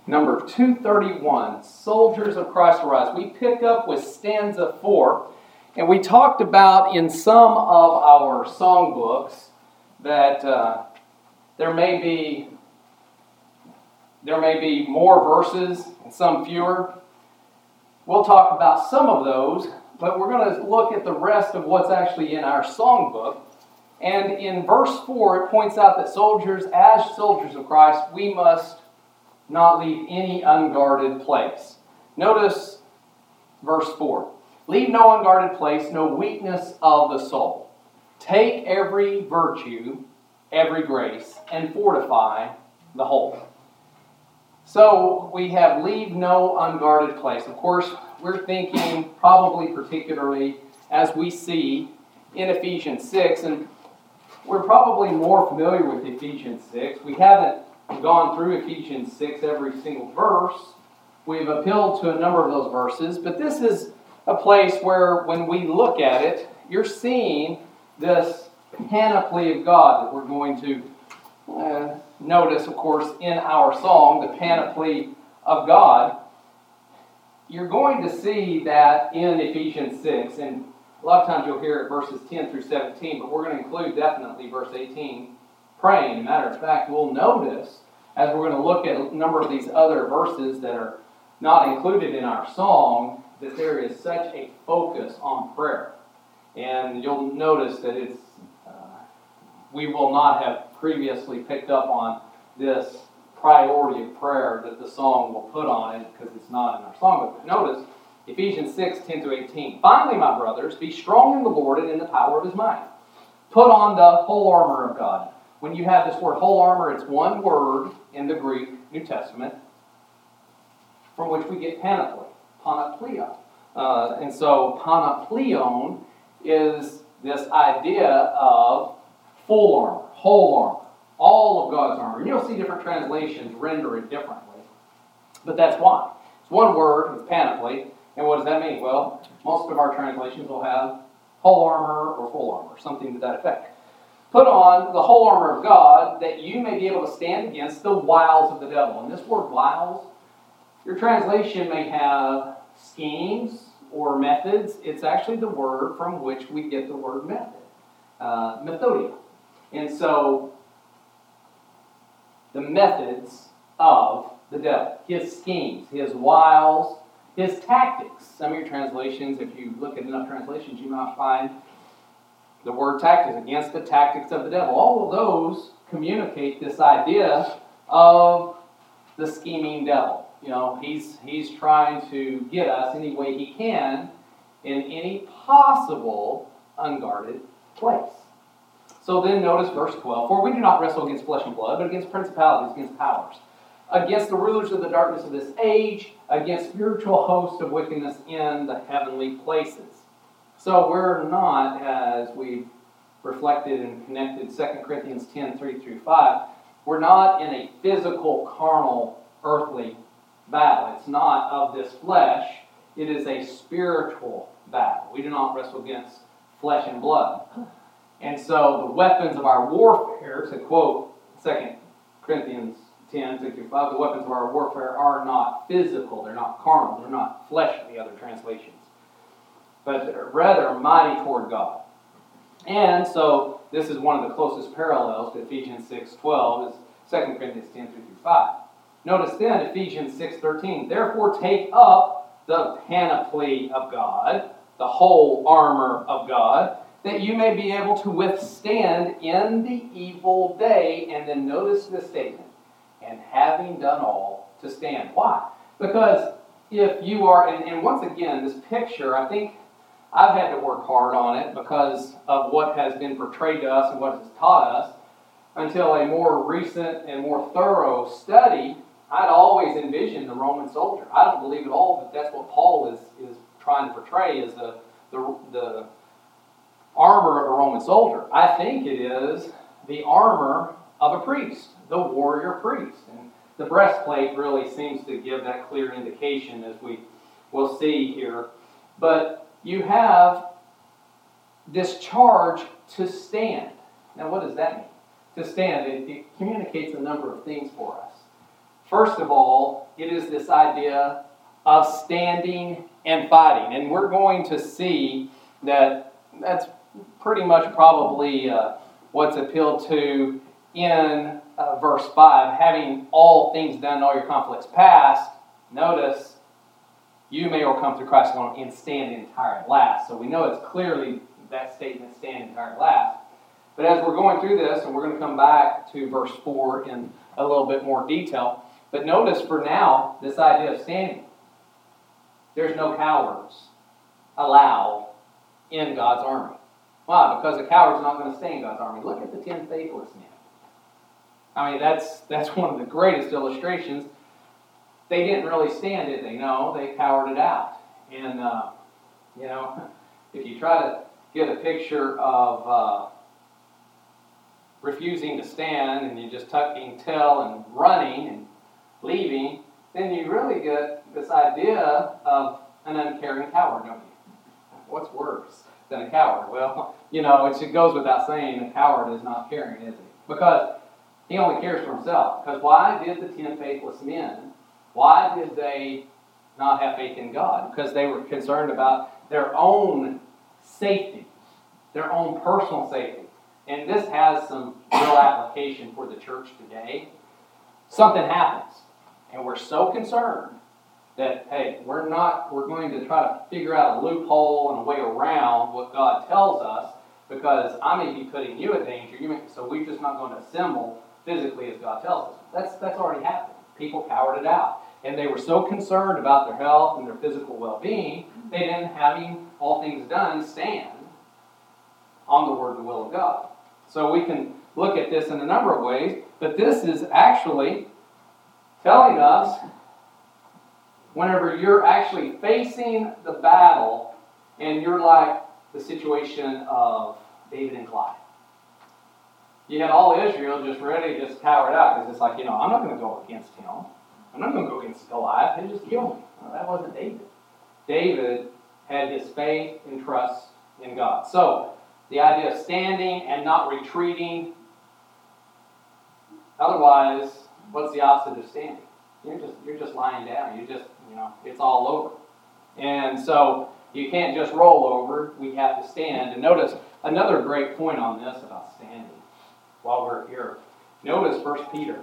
Number 231, Soldiers of Christ Arise. We pick up with stanza 4, and we talked about in some of our songbooks that there may be more verses and some fewer. We'll talk about some of those, but we're going to look at the rest of what's actually in our songbook. And in verse 4, it points out that as soldiers of Christ, we must not leave any unguarded place. Notice verse 4. Leave no unguarded place, no weakness of the soul. Take every virtue, every grace, and fortify the whole. So we have leave no unguarded place. Of course, we're thinking probably particularly as we see in Ephesians 6, and we're probably more familiar with Ephesians 6. We haven't gone through Ephesians 6 every single verse. We've appealed to a number of those verses, but this is a place where when we look at it, you're seeing this panoply of God that we're going to notice, of course, in our song, the panoply of God. You're going to see that in Ephesians 6, and a lot of times you'll hear it verses 10 through 17, but we're going to include definitely verse 18, praying. As a matter of fact, we'll notice, as we're going to look at a number of these other verses that are not included in our song, that there is such a focus on prayer. And you'll notice that we will not have previously picked up on this priority of prayer that the song will put on it because it's not in our songbook. But notice Ephesians 6, 10 through 18. Finally, my brothers, be strong in the Lord and in the power of His might. Put on the whole armor of God. When you have this word whole armor, it's one word in the Greek New Testament from which we get panoply, panoplia. And so panopleon is this idea of full armor, whole armor, all of God's armor. And you'll see different translations render it differently. But that's why. It's one word, it's panoply. And what does that mean? Well, most of our translations will have whole armor or full armor, something to that effect. Put on the whole armor of God that you may be able to stand against the wiles of the devil. And this word wiles, your translation may have schemes or methods. It's actually the word from which we get the word method, methodia. And so, the methods of the devil, his schemes, his wiles, his tactics. Some of your translations, if you look at enough translations, you might find the word tactics, against the tactics of the devil. All of those communicate this idea of the scheming devil. You know, he's trying to get us any way he can in any possible unguarded place. So then notice verse 12. For we do not wrestle against flesh and blood, but against principalities, against powers, against the rulers of the darkness of this age, against spiritual hosts of wickedness in the heavenly places. So we're not, as we reflected and connected 2 Corinthians 10, 3 through 5, we're not in a physical, carnal, earthly battle. It's not of this flesh. It is a spiritual battle. We do not wrestle against flesh and blood. And so the weapons of our warfare, to quote 2 Corinthians 10, 6 through 5, the weapons of our warfare are not physical. They're not carnal. They're not fleshly, other translations. But rather mighty toward God. And so this is one of the closest parallels to Ephesians 6:12 is 2 Corinthians 10, 3 through 5. Notice then Ephesians 6:13. Therefore take up the panoply of God, the whole armor of God, that you may be able to withstand in the evil day. And then notice this statement. And having done all, to stand. Why? Because if you are, and once again, this picture, I think I've had to work hard on it because of what has been portrayed to us and what has taught us. Until a more recent and more thorough study, I'd always envisioned the Roman soldier. I don't believe at all that that's what Paul is trying to portray as the armor of a Roman soldier. I think it is the armor of a priest, the warrior priest. And the breastplate really seems to give that clear indication, as we will see here. But you have this charge to stand. Now, what does that mean? To stand, it communicates a number of things for us. First of all, it is this idea of standing and fighting. And we're going to see that that's pretty much probably what's appealed to in verse 5. Having all things done, all your conflicts past, notice, you may overcome through Christ alone and stand entire at last. So we know it's clearly that statement, stand entire at last. But as we're going through this, and we're going to come back to verse 4 in a little bit more detail, but notice for now, this idea of standing. There's no cowards allowed in God's army. Why? Because a coward's not going to stay in God's army. Look at the 10 faithless men. I mean, that's one of the greatest illustrations. They didn't really stand, did they? No, they cowered it out. And, if you try to get a picture of refusing to stand and you just tucking tail and running and leaving, then you really get this idea of an uncaring coward, don't you? What's worse than a coward? Well, it goes without saying a coward is not caring, is he? Because he only cares for himself. Because why did the 10 faithless men, why did they not have faith in God? Because they were concerned about their own safety, their own personal safety. And this has some real application for the church today. Something happens, and we're so concerned that, hey, we're going to try to figure out a loophole and a way around what God tells us, because I may be putting you in danger, so we're just not going to assemble physically as God tells us. That's already happened. People cowered it out. And they were so concerned about their health and their physical well-being, they didn't, having all things done, stand on the word and will of God. So we can look at this in a number of ways, but this is actually telling us whenever you're actually facing the battle and you're like the situation of David and Goliath. You had all Israel just ready to just cower it out because it's like, I'm not going to go against him. I'm not going to go against Goliath. He'll just kill me. No, that wasn't David. David had his faith and trust in God. So, the idea of standing and not retreating. Otherwise, what's the opposite of standing? You're just lying down. It's all over. And so, you can't just roll over. We have to stand. And notice another great point on this about standing while we're here. Notice 1 Peter.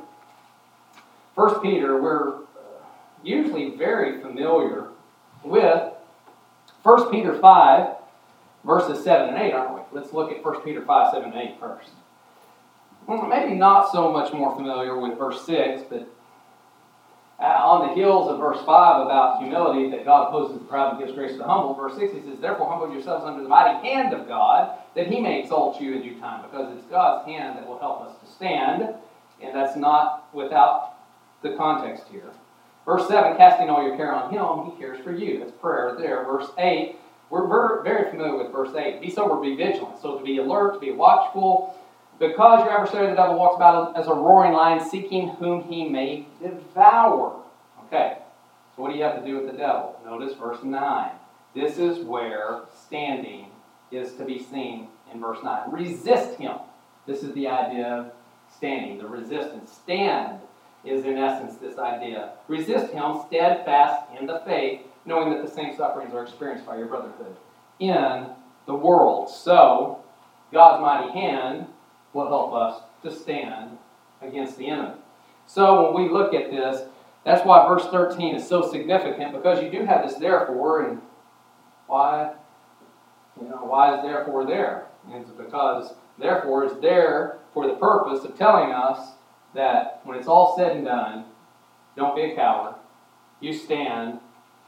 1 Peter, we're usually very familiar with 1 Peter 5, verses 7 and 8, aren't we? Let's look at 1 Peter 5, 7 and 8 first. Well, maybe not so much more familiar with verse 6, but on the heels of verse 5 about humility, that God opposes the proud and gives grace to the humble, verse 6 he says, therefore humble yourselves under the mighty hand of God, that he may exalt you in due time, because it's God's hand that will help us to stand, and that's not without the context here. Verse 7, casting all your care on him, he cares for you. That's prayer there. Verse 8, we're very familiar with verse 8. Be sober, be vigilant. So to be alert, to be watchful, because your adversary, the devil, walks about as a roaring lion, seeking whom he may devour. Okay, so what do you have to do with the devil? Notice verse 9. This is where standing is to be seen in verse 9. Resist him. This is the idea of standing, the resistance. Stand is in essence this idea. Resist him, steadfast in the faith, knowing that the same sufferings are experienced by your brotherhood in the world. So, God's mighty hand will help us to stand against the enemy. So, when we look at this, that's why verse 13 is so significant, because you do have this therefore, and why is therefore there? And it's because therefore is there for the purpose of telling us that when it's all said and done, don't be a coward. You stand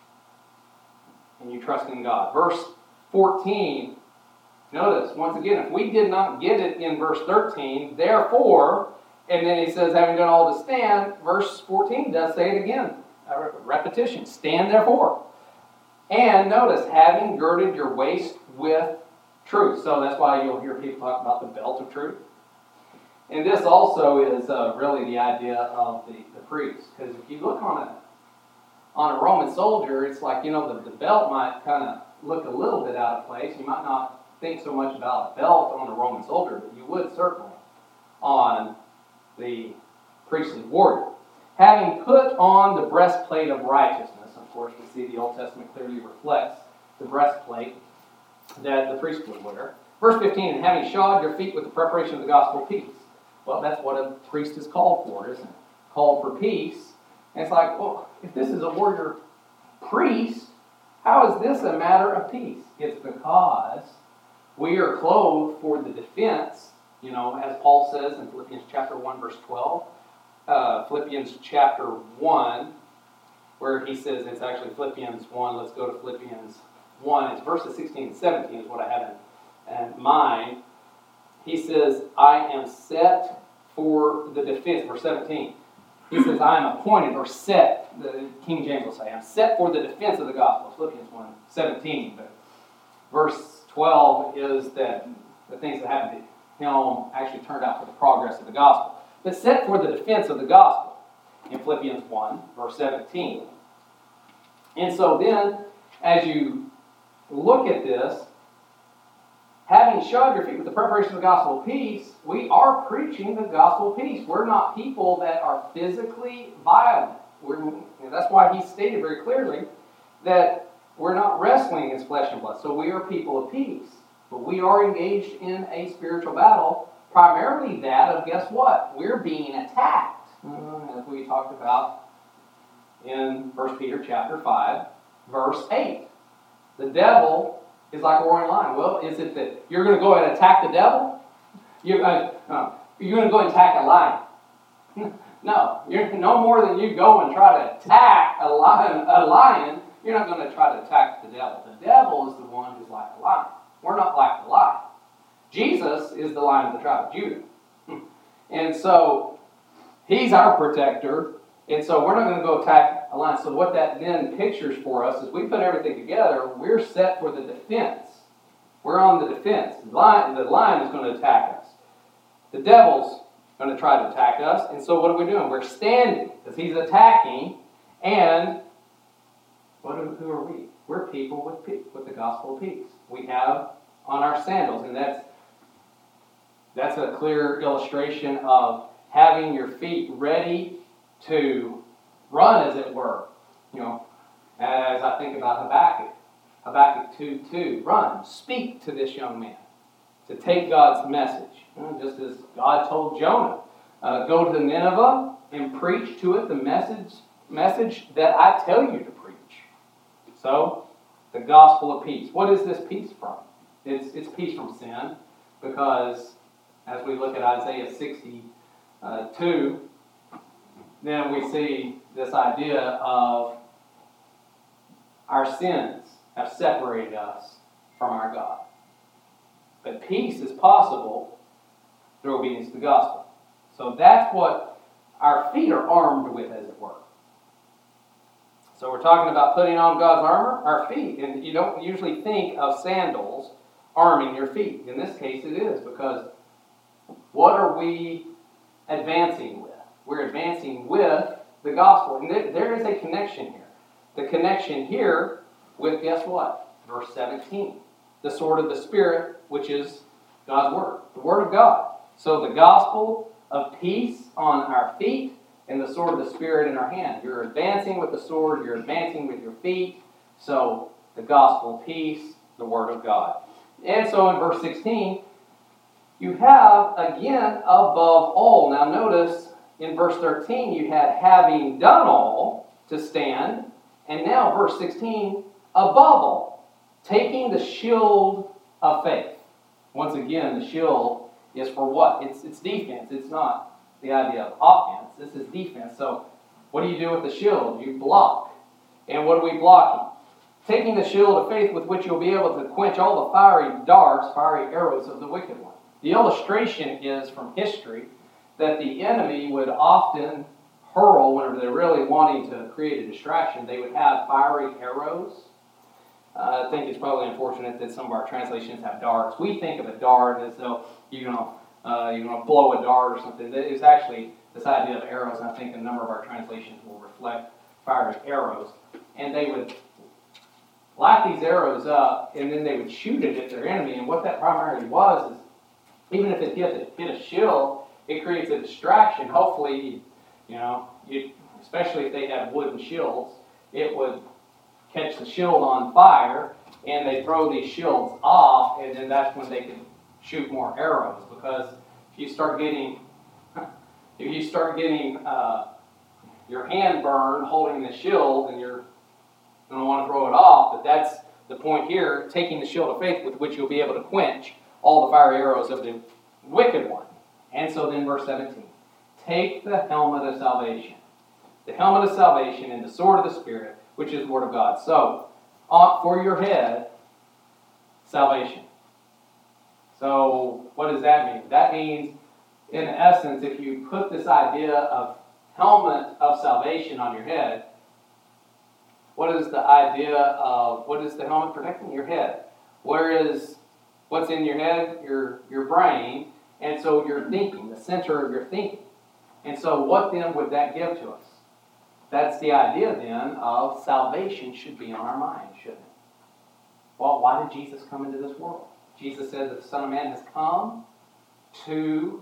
and you trust in God. Verse 14, notice, once again, if we did not get it in verse 13, therefore, and then he says, having done all to stand, verse 14 does say it again. A repetition. Stand therefore. And notice, having girded your waist with truth. So that's why you'll hear people talk about the belt of truth. And this also is really the idea of the priest. Because if you look on a Roman soldier, it's like, the belt might kind of look a little bit out of place. You might not think so much about a belt on a Roman soldier, but you would certainly on the priestly warrior. having put on the breastplate of righteousness. Of course, we see the Old Testament clearly reflects the breastplate that the priest would wear. Verse 15, and having shod your feet with the preparation of the gospel of peace. Well, that's what a priest is called for, isn't it? Called for peace. And it's like, well, if this is a warrior priest, how is this a matter of peace? It's because we are clothed for the defense, as Paul says in Philippians chapter 1, verse 12. Philippians chapter 1, where he says, it's actually Philippians 1. Let's go to Philippians 1. It's verses 16 and 17 is what I have in mind. He says, I am set for the defense. Verse 17. He says, I am appointed or set, the King James will say, I'm set for the defense of the gospel. Philippians 1, 17. But verse 12 is that the things that happened to him actually turned out for the progress of the gospel. But set for the defense of the gospel in Philippians 1, verse 17. And so then, as you look at this, having shod your feet with the preparation of the gospel of peace, we are preaching the gospel of peace. We're not people that are physically violent. That's why he stated very clearly that we're not wrestling against flesh and blood. So we are people of peace. But we are engaged in a spiritual battle, primarily that of, guess what? We're being attacked. As we talked about in 1 Peter chapter 5, verse 8. The devil is like a roaring lion. Well, is it that you're going to go and attack the devil? You're going to go and attack a lion. No, you're no more than you go and try to attack a lion. You're not going to try to attack the devil. The devil is the one who's like a lion. We're not like the lion. Jesus is the Lion of the tribe of Judah. And so, he's our protector. And so, we're not going to go attack a lion. So, what that then pictures for us is we put everything together. We're set for the defense. We're on the defense. The lion is going to attack us. The devil's going to try to attack us. And so, what are we doing? We're standing because he's attacking. And who are we? We're people with the gospel of peace. We have on our sandals, and that's a clear illustration of having your feet ready to run, as it were. As I think about Habakkuk 2:2, run, speak to this young man, to take God's message. Just as God told Jonah, go to Nineveh and preach to it the message that I tell you to preach. So, the gospel of peace. What is this peace from? It's peace from sin, because as we look at Isaiah 62, then we see this idea of our sins have separated us from our God. But peace is possible through obedience to the gospel. So that's what our feet are armed with, as it were. So we're talking about putting on God's armor, our feet. And you don't usually think of sandals arming your feet. In this case it is, because what are we advancing with? We're advancing with the gospel. And there is a connection here. The connection here with, guess what? Verse 17. The sword of the Spirit, which is God's Word. The Word of God. So the gospel of peace on our feet, and the sword of the Spirit in our hand. You're advancing with the sword. You're advancing with your feet. So the gospel of peace, the Word of God. And so in verse 16, you have, again, above all. Now notice, in verse 13, you had having done all to stand. And now, verse 16, above all, taking the shield of faith. Once again, the shield is for what? It's defense. It's not the idea of offense. This is defense. So, what do you do with the shield? You block. And what are we blocking? Taking the shield of faith with which you'll be able to quench all the fiery darts, fiery arrows of the wicked one. The illustration is from history that the enemy would often hurl, whenever they're really wanting to create a distraction, they would have fiery arrows. I think it's probably unfortunate that some of our translations have darts. We think of a dart as though you're going to blow a dart or something. It's actually this idea of arrows, and I think a number of our translations will reflect fiery arrows. And they would light these arrows up, and then they would shoot it at their enemy. And what that primarily was is, even if it hit a shield, it creates a distraction. Hopefully, especially if they had wooden shields, it would catch the shield on fire, and they throw these shields off, and then that's when they could shoot more arrows. Because if you start getting your hand burned holding the shield, and you're going to want to throw it off, but that's the point here, taking the shield of faith with which you'll be able to quench all the fiery arrows of the wicked one. And so then verse 17, take the helmet of salvation. The helmet of salvation and the sword of the Spirit, which is the Word of God. So, for your head, salvation. So, what does that mean? That means, in essence, if you put this idea of helmet of salvation on your head, what is the idea of, what is the helmet protecting? Your head. Whereas, what's in your head? Your brain. And so your thinking, the center of your thinking. And so what then would that give to us? That's the idea then of salvation should be on our mind, shouldn't it? Well, why did Jesus come into this world? Jesus said that the Son of Man has come to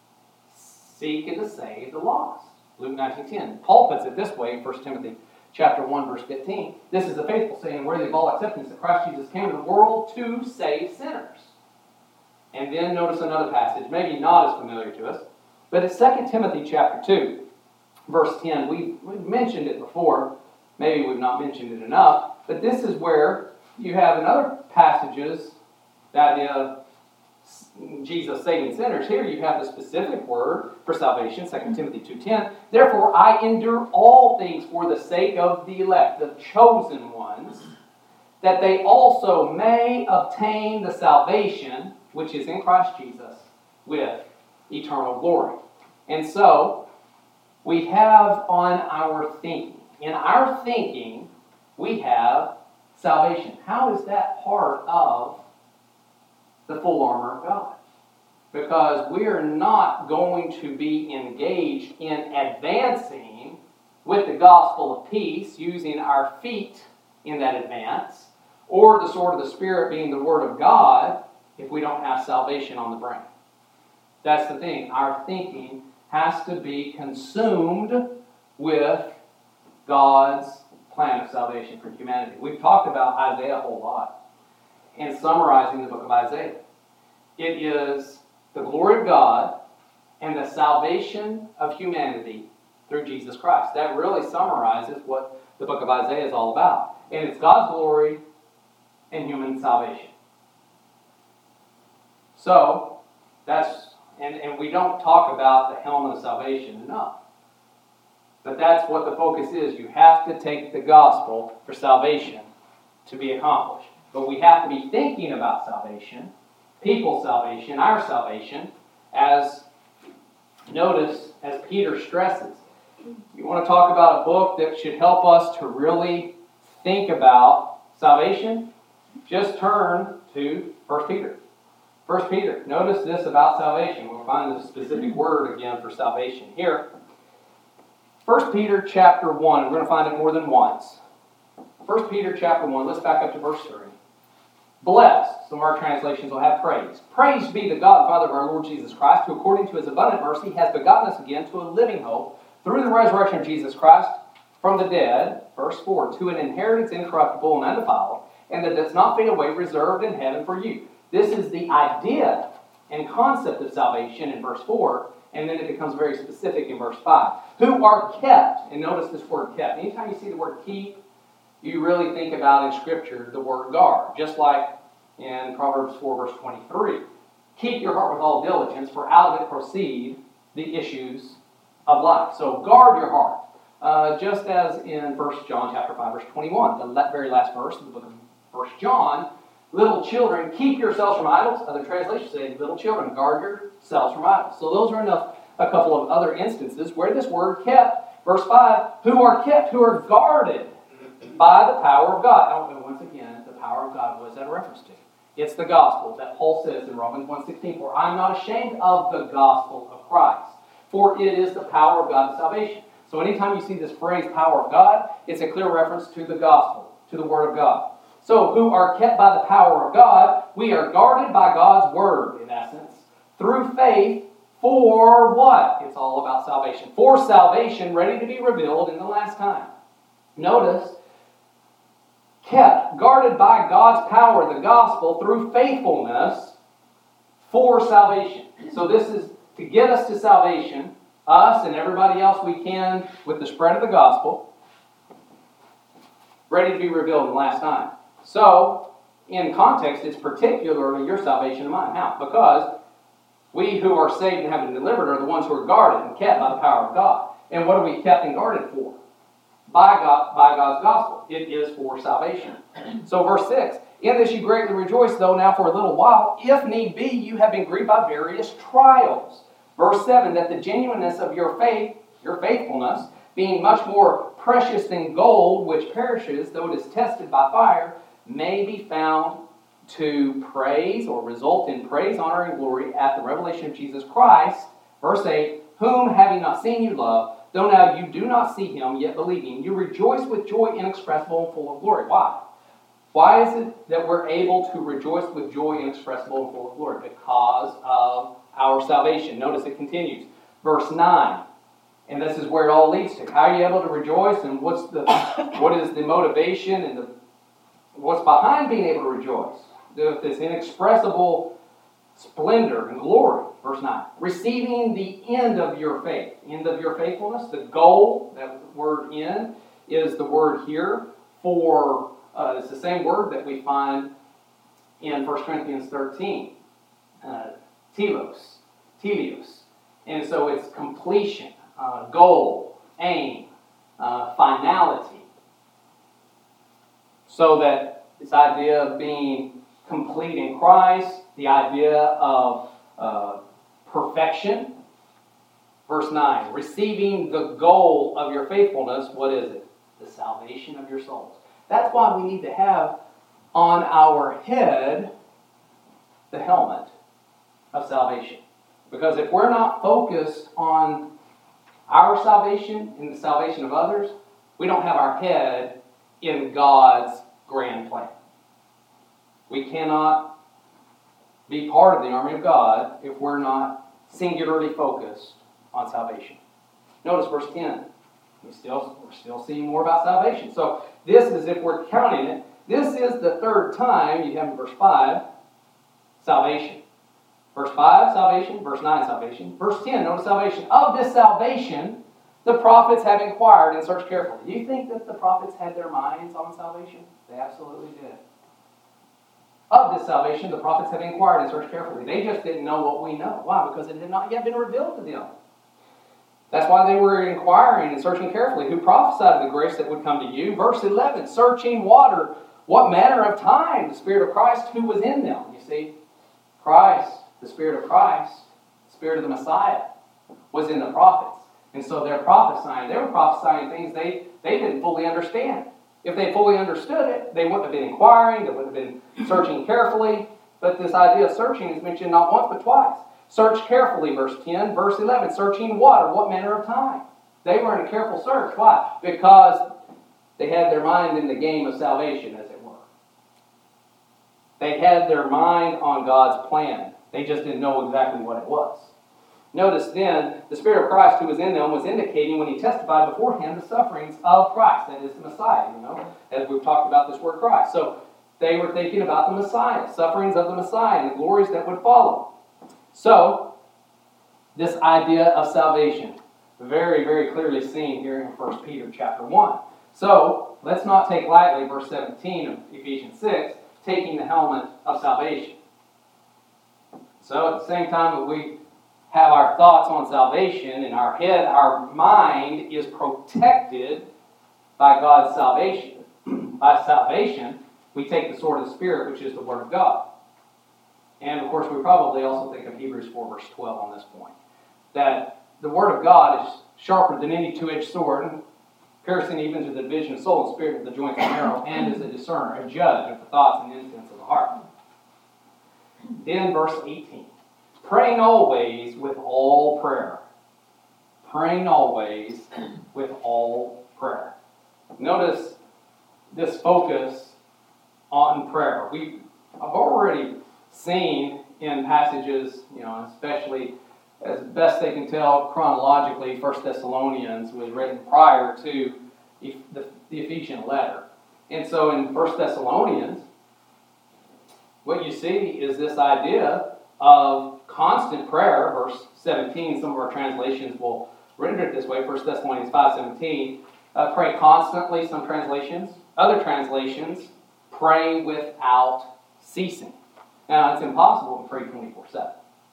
seek and to save the lost. Luke 19:10. Paul puts it this way in 1 Timothy chapter 1, verse 15. This is the faithful saying and worthy of all acceptance that Christ Jesus came to the world to save sinners. And then notice another passage, maybe not as familiar to us, but it's 2 Timothy chapter 2, verse 10. We've mentioned it before. Maybe we've not mentioned it enough. But this is where you have in other passages that Jesus saving sinners. Here you have the specific word for salvation, 2 Timothy 2:10. Therefore I endure all things for the sake of the elect, the chosen ones, that they also may obtain the salvation which is in Christ Jesus with eternal glory. And so, we have on our thinking. In our thinking, we have salvation. How is that part of the full armor of God? Because we are not going to be engaged in advancing with the gospel of peace, using our feet in that advance, or the sword of the Spirit being the Word of God, if we don't have salvation on the brain. That's the thing. Our thinking has to be consumed with God's plan of salvation for humanity. We've talked about Isaiah a whole lot in summarizing the book of Isaiah. It is the glory of God and the salvation of humanity through Jesus Christ. That really summarizes what the book of Isaiah is all about. And it's God's glory and human salvation. So, and we don't talk about the helmet of salvation enough. But that's what the focus is. You have to take the gospel for salvation to be accomplished. But we have to be thinking about salvation, people's salvation, our salvation, as notice, as Peter stresses. You want to talk about a book that should help us to really think about salvation? Just turn to 1 Peter. 1 Peter. Notice this about salvation. We'll find the specific word again for salvation here. 1 Peter chapter 1. We're going to find it more than once. 1 Peter chapter 1. Let's back up to verse 3. Blessed. Some of our translations will have praise. Praise be the God and Father of our Lord Jesus Christ, who according to His abundant mercy has begotten us again to a living hope through the resurrection of Jesus Christ from the dead, verse 4, to an inheritance incorruptible and undefiled, and that does not fade away, reserved in heaven for you. This is the idea and concept of salvation in verse 4, and then it becomes very specific in verse 5. Who are kept, and notice this word kept. Anytime you see the word keep, you really think about in Scripture the word guard, just like in Proverbs 4, verse 23. Keep your heart with all diligence, for out of it proceed the issues of life. So guard your heart. Just as in 1 John chapter 5, verse 21, the very last verse of the book of 1 John, little children, keep yourselves from idols. Other translations say, little children, guard yourselves from idols. So those are a couple of other instances where this word kept, verse 5, who are kept, who are guarded by the power of God. And once again, the power of God, what is that a reference to? It's the gospel that Paul says in Romans 1:16, for I am not ashamed of the gospel of Christ, for it is the power of God to salvation. So anytime you see this phrase, power of God, it's a clear reference to the gospel, to the Word of God. So who are kept by the power of God, we are guarded by God's Word, in essence, through faith For what? It's all about salvation. For salvation, ready to be revealed in the last time. Notice, kept, guarded by God's power, the gospel, through faithfulness for salvation. So this is to get us to salvation, us and everybody else we can with the spread of the gospel, ready to be revealed in the last time. So, in context, it's particularly your salvation and mine. How? Because we who are saved and have been delivered are the ones who are guarded and kept by the power of God. And what are we kept and guarded for? By God's gospel. It is for salvation. So verse 6, in this you greatly rejoice, though now for a little while, if need be, you have been grieved by various trials. Verse 7, that the genuineness of your faith, your faithfulness, being much more precious than gold, which perishes, though it is tested by fire, may be found to praise or result in praise, honor, and glory at the revelation of Jesus Christ. Verse 8, whom having not seen you love, though now you do not see him, yet believing, you rejoice with joy inexpressible and full of glory. Why? Why is it that we're able to rejoice with joy inexpressible and full of glory? Because of our salvation. Notice it continues. Verse 9. And this is where it all leads to. How are you able to rejoice? And what is the motivation and what's behind being able to rejoice? This inexpressible splendor and glory. Verse 9. Receiving the end of your faith. End of your faithfulness. The goal, that word "end," is the word here for, it's the same word that we find in 1 Corinthians 13. Telos. And so it's completion, goal, aim, finality. So that this idea of being complete in Christ, the idea of perfection. Verse 9, receiving the goal of your faithfulness, what is it? The salvation of your souls. That's why we need to have on our head the helmet of salvation. Because if we're not focused on our salvation and the salvation of others, we don't have our head in God's grand plan. We cannot be part of the army of God if we're not singularly focused on salvation. Notice verse 10. We're still seeing more about salvation. So this is, if we're counting it, this is the third time you have in verse 5, salvation. Verse 5, salvation. Verse 9, salvation. Verse 10, notice salvation. Of this salvation, the prophets have inquired and searched carefully. Do you think that the prophets had their minds on salvation? They absolutely did. Of this salvation, the prophets have inquired and searched carefully. They just didn't know what we know. Why? Because it had not yet been revealed to them. That's why they were inquiring and searching carefully. Who prophesied of the grace that would come to you? Verse 11, searching water, what manner of time the Spirit of Christ who was in them. You see, Christ, the Spirit of Christ, the Spirit of the Messiah, was in the prophets. And so they're prophesying. They were prophesying things they didn't fully understand. If they fully understood it, they wouldn't have been inquiring, they wouldn't have been searching carefully. But this idea of searching is mentioned not once but twice. Search carefully, verse 10. Verse 11, searching water, what manner of time? They were in a careful search. Why? Because they had their mind in the game of salvation, as it were. They had their mind on God's plan. They just didn't know exactly what it was. Notice then, the Spirit of Christ who was in them was indicating when he testified beforehand the sufferings of Christ. That is the Messiah, as we've talked about this word Christ. So they were thinking about the Messiah, sufferings of the Messiah, and the glories that would follow. So, this idea of salvation, very, very clearly seen here in 1 Peter chapter 1. So, let's not take lightly verse 17 of Ephesians 6, taking the helmet of salvation. So, at the same time that we have our thoughts on salvation in our head, our mind is protected by God's salvation. By salvation, we take the sword of the Spirit, which is the Word of God. And of course, we probably also think of Hebrews 4 verse 12 on this point. That the Word of God is sharper than any two-edged sword, piercing even to the division of soul and spirit, of the joints and marrow, and is a discerner, a judge of the thoughts and intents of the heart. Then verse 18. Praying always with all prayer. Praying always with all prayer. Notice this focus on prayer. I've already seen in passages, especially as best they can tell chronologically, 1 Thessalonians was written prior to the Ephesian letter. And so in 1 Thessalonians, what you see is this idea of constant prayer. Verse 17, some of our translations will render it this way, 1 Thessalonians 5:17. Pray constantly, some translations. Other translations, pray without ceasing. Now, it's impossible to pray 24/7.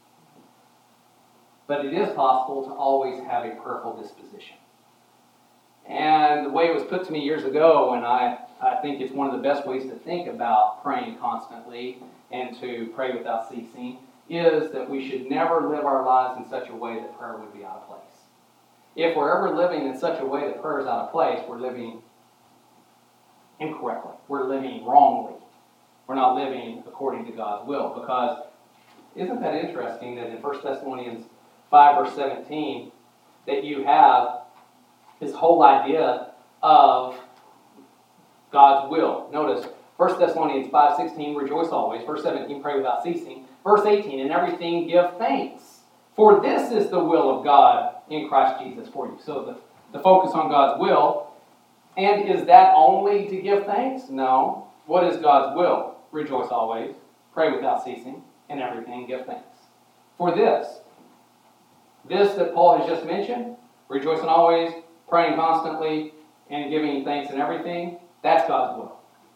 But it is possible to always have a prayerful disposition. And the way it was put to me years ago, and I think it's one of the best ways to think about praying constantly and to pray without ceasing, is that we should never live our lives in such a way that prayer would be out of place. If we're ever living in such a way that prayer is out of place, we're living incorrectly. We're living wrongly. We're not living according to God's will. Because isn't that interesting that in 1 Thessalonians 5 verse 17 that you have this whole idea of God's will. Notice 1 Thessalonians 5:16, rejoice always. Verse 17, pray without ceasing. Verse 18, in everything give thanks. For this is the will of God in Christ Jesus for you. So the focus on God's will. And is that only to give thanks? No. What is God's will? Rejoice always. Pray without ceasing. In everything give thanks. For this that Paul has just mentioned, rejoicing always, praying constantly, and giving thanks in everything, that's God's will.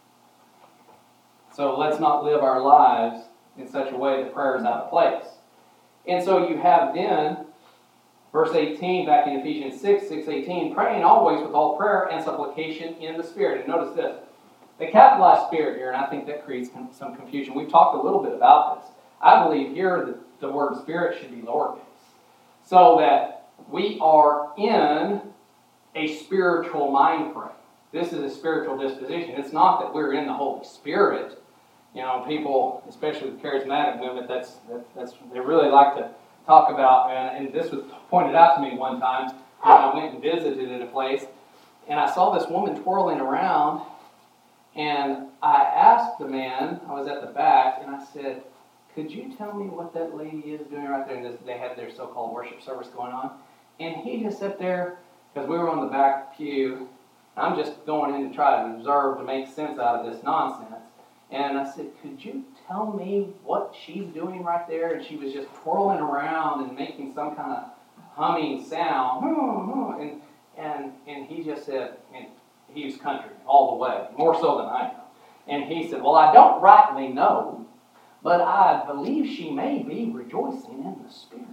So let's not live our lives in such a way that prayer is out of place. And so you have then, verse 18, back in Ephesians 6:18, praying always with all prayer and supplication in the Spirit. And notice this, they capitalized Spirit here, and I think that creates some confusion. We've talked a little bit about this. I believe here that the word Spirit should be lowercase, so that we are in a spiritual mind frame. This is a spiritual disposition. It's not that we're in the Holy Spirit. You know, people, especially the charismatic movement, that's they really like to talk about, and this was pointed out to me one time when I went and visited at a place, and I saw this woman twirling around, and I asked the man, I was at the back, and I said, could you tell me what that lady is doing right there? And they had their so-called worship service going on, and he just sat there, because we were on the back pew. I'm just going in to try to observe, to make sense out of this nonsense. And I said, could you tell me what she's doing right there? And she was just twirling around and making some kind of humming sound. And he just said, and he was country all the way, more so than I am. And he said, well, I don't rightly know, but I believe she may be rejoicing in the Spirit.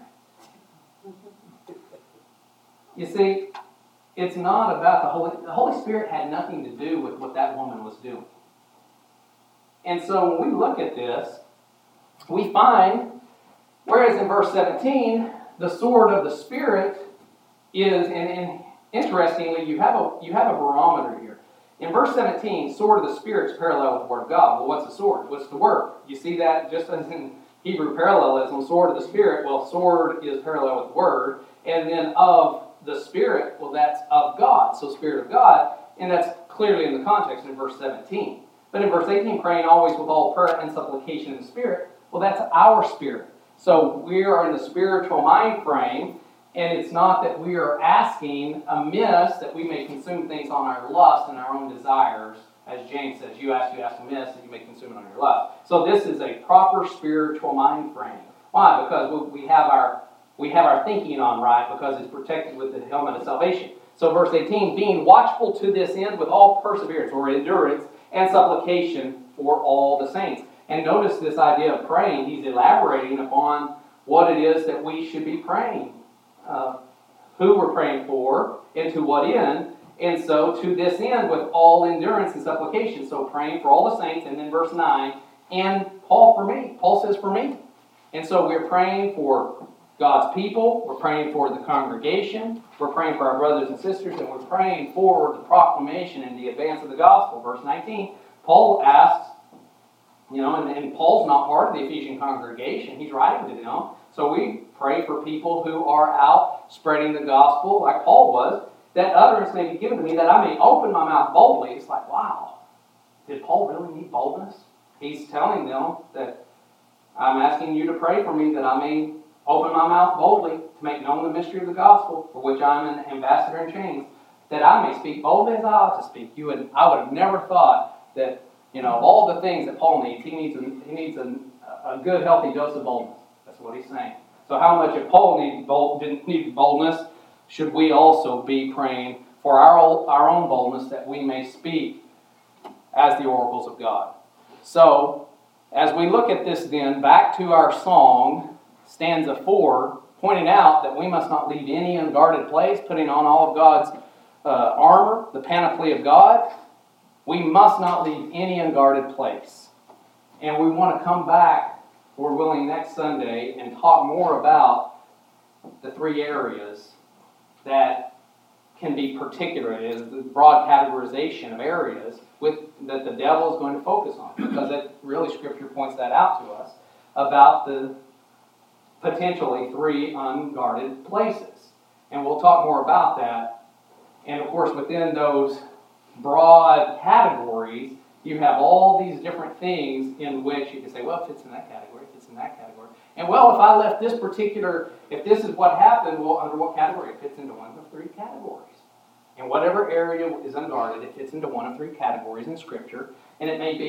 You see, it's not about the Holy Spirit had nothing to do with what that woman was doing. And so when we look at this, we find, whereas in verse 17, the sword of the Spirit is, and interestingly, you have a barometer here. In verse 17, sword of the Spirit is parallel with the Word of God. Well, what's the sword? What's the Word? You see that just as in Hebrew parallelism, sword of the Spirit, well, sword is parallel with the Word. And then of the Spirit, well, that's of God. So Spirit of God, and that's clearly in the context in verse 17. But in verse 18, praying always with all prayer and supplication in the Spirit, well, that's our spirit. So we are in the spiritual mind frame, and it's not that we are asking amiss that we may consume things on our lust and our own desires. As James says, you ask amiss, and you may consume it on your lust. So this is a proper spiritual mind frame. Why? Because we have our thinking on right, because it's protected with the helmet of salvation. So verse 18, being watchful to this end with all perseverance or endurance and supplication for all the saints. And notice this idea of praying. He's elaborating upon what it is that we should be praying. Who we're praying for, and to what end. And so to this end with all endurance and supplication. So praying for all the saints. And then verse 9, and Paul for me. Paul says for me. And so we're praying for God's people. We're praying for the congregation. We're praying for our brothers and sisters. And we're praying for the proclamation and the advance of the gospel. Verse 19, Paul asks, and Paul's not part of the Ephesian congregation. He's writing to them. So we pray for people who are out spreading the gospel, like Paul was, that utterance may be given to me, that I may open my mouth boldly. It's like, wow, did Paul really need boldness? He's telling them that I'm asking you to pray for me that I may open my mouth boldly to make known the mystery of the gospel, for which I am an ambassador in chains, that I may speak boldly as I ought to speak. I would have never thought that, of all the things that Paul needs, he needs a good, healthy dose of boldness. That's what he's saying. So how much if Paul needed boldness, should we also be praying for our own boldness, that we may speak as the oracles of God? So, as we look at this then, back to our song, stanza 4, pointing out that we must not leave any unguarded place, putting on all of God's armor, the panoply of God. We must not leave any unguarded place. And we want to come back, Lord willing, next Sunday and talk more about the 3 areas that can be particular. It is the broad categorization of areas that the devil is going to focus on, because really Scripture points that out to us about the potentially 3 unguarded places. And we'll talk more about that. And of course, within those broad categories, you have all these different things in which you can say, well, it fits in that category, it fits in that category. And well, if I left this if this is what happened, well, under what category? It fits into one of 3 categories. And whatever area is unguarded, it fits into one of 3 categories in Scripture. And it may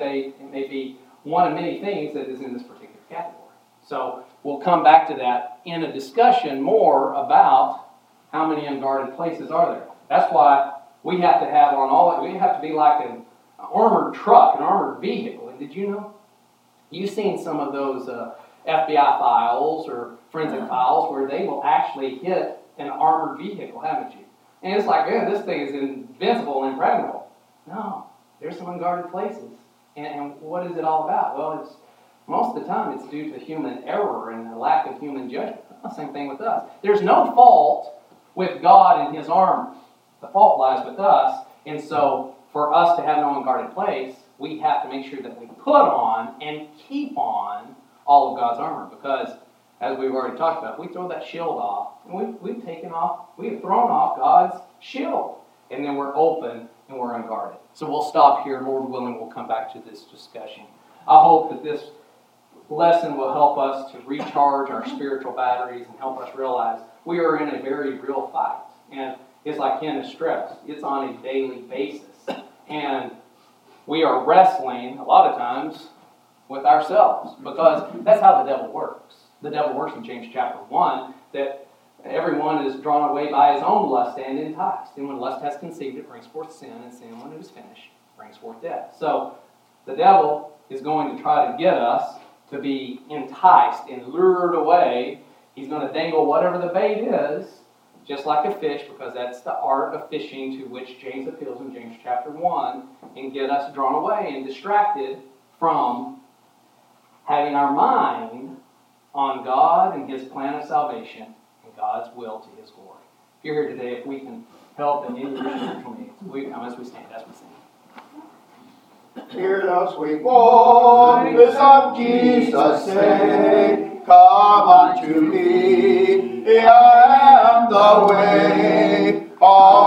be one of many things that is in this particular category. So we'll come back to that in a discussion more about how many unguarded places are there. That's why we have to have we have to be like an armored truck, an armored vehicle. And did you know? You've seen some of those FBI files or forensic files where they will actually hit an armored vehicle, haven't you? And it's like, this thing is invincible and impregnable. No, there's some unguarded places. And what is it all about? Well, most of the time it's due to human error and a lack of human judgment. Same thing with us. There's no fault with God and His armor. The fault lies with us. And so, for us to have no unguarded place, we have to make sure that we put on and keep on all of God's armor. Because, as we've already talked about, we throw that shield off, and we've thrown off God's shield. And then we're open and we're unguarded. So we'll stop here. Lord willing, we'll come back to this discussion. I hope that this lesson will help us to recharge our spiritual batteries and help us realize we are in a very real fight. And it's like Ken stressed, it's on a daily basis. And we are wrestling, a lot of times, with ourselves, because that's how the devil works. The devil works in James chapter 1, that everyone is drawn away by his own lust and enticed. And when lust has conceived, it brings forth sin, and sin, when it is finished, brings forth death. So the devil is going to try to get us to be enticed and lured away. He's going to dangle whatever the bait is, just like a fish, because that's the art of fishing to which James appeals in James chapter 1, and get us drawn away and distracted from having our mind on God and His plan of salvation and God's will to His glory. If you're here today, if we can help in any of your spiritual needs, we come as we stand, as we sing. Hear the sweet voice of Jesus say, come unto me, I am the way.